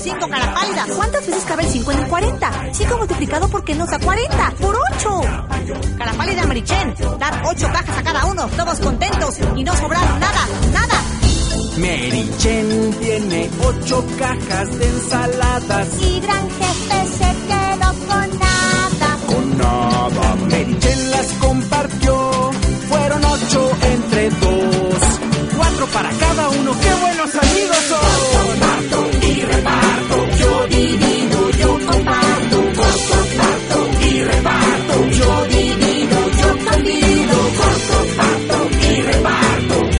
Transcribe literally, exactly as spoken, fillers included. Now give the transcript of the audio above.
cinco, cara pálida. ¿Cuántas veces cabe el cinco en el cuarenta? cinco multiplicado por qué nos da cuarenta. ¡Por ocho! Cara pálida, Marichen. Dar ocho cajas a cada uno, todos contentos y no sobraron nada, nada. Marichen tiene ocho cajas de ensaladas y Gran Jefe se quedó con nada.